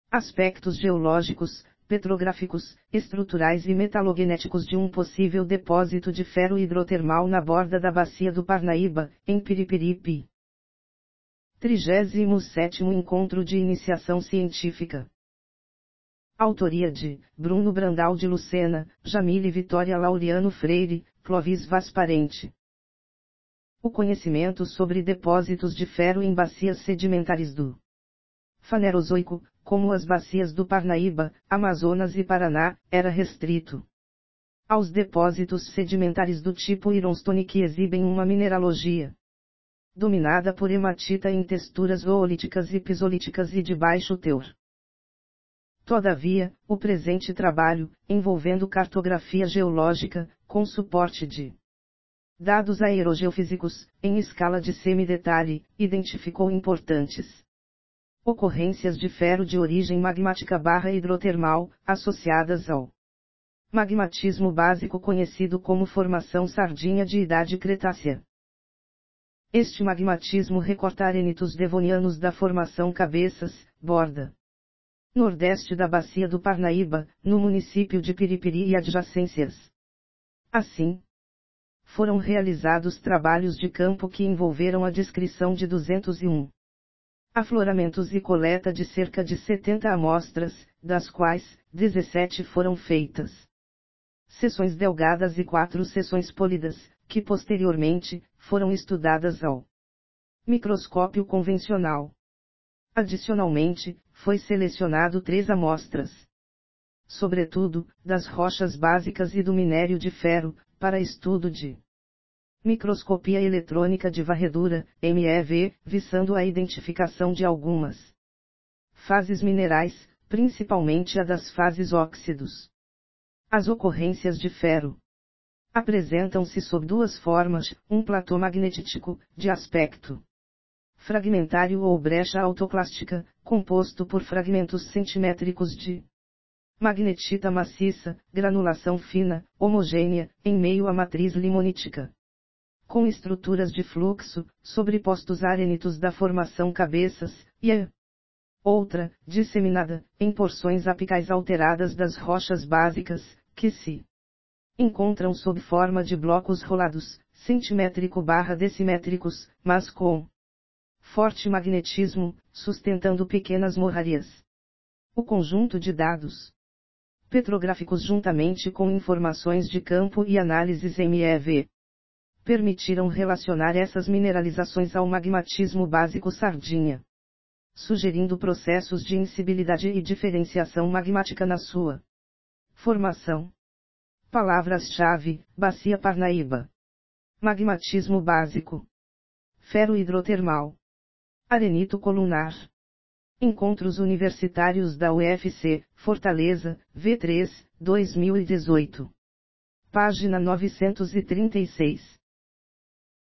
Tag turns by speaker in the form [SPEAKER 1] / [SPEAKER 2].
[SPEAKER 1] Aspectos geológicos, petrográficos, estruturais e metalogenéticos de um possível depósito de ferro hidrotermal na borda da bacia do Parnaíba, em Piripiripe. 37º Encontro de Iniciação Científica. Autoria de Bruno Brandal de Lucena, Jamile Vitória Laureano Freire, Clovis Vaz Parente. O conhecimento sobre depósitos de ferro em bacias sedimentares do Fanerozoico, como as bacias do Parnaíba, Amazonas e Paraná, era restrito aos depósitos sedimentares do tipo Ironstone que exibem uma mineralogia dominada por hematita em texturas oolíticas e pisolíticas e de baixo teor. Todavia, o presente trabalho, envolvendo cartografia geológica, com suporte de dados aerogeofísicos, em escala de semidetalhe, identificou importantes ocorrências de ferro de origem magmática hidrotermal, associadas ao magmatismo básico conhecido como formação sardinha de idade cretácea. Este magmatismo recorta arenitos devonianos da formação Cabeças, borda nordeste da bacia do Parnaíba, no município de Piripiri e adjacências. Assim, foram realizados trabalhos de campo que envolveram a descrição de 201 afloramentos e coleta de cerca de 70 amostras, das quais 17 foram feitas seções delgadas e 4 seções polidas, que posteriormente foram estudadas ao microscópio convencional. Adicionalmente, foi selecionado 3 amostras, sobretudo, das rochas básicas e do minério de ferro, para estudo de microscopia eletrônica de varredura, MEV, visando a identificação de algumas fases minerais, principalmente a das fases óxidos. As ocorrências de ferro apresentam-se sob 2 formas, um platô magnetítico, de aspecto fragmentário ou brecha autoclástica, composto por fragmentos centimétricos de magnetita maciça, granulação fina, homogênea, em meio à matriz limonítica, com estruturas de fluxo, sobrepostos a arenitos da formação Cabeças, e a outra, disseminada, em porções apicais alteradas das rochas básicas, que se encontram sob forma de blocos rolados, centimétrico-decimétricos, mas com forte magnetismo, sustentando pequenas morrarias. O conjunto de dados petrográficos juntamente com informações de campo e análises MEV permitiram relacionar essas mineralizações ao magmatismo básico sardinha, sugerindo processos de immiscibilidade e diferenciação magmática na sua formação. Palavras-chave: Bacia Parnaíba, magmatismo básico, ferro hidrotermal, arenito colunar. Encontros Universitários da UFC, Fortaleza, V3, 2018. Página 936.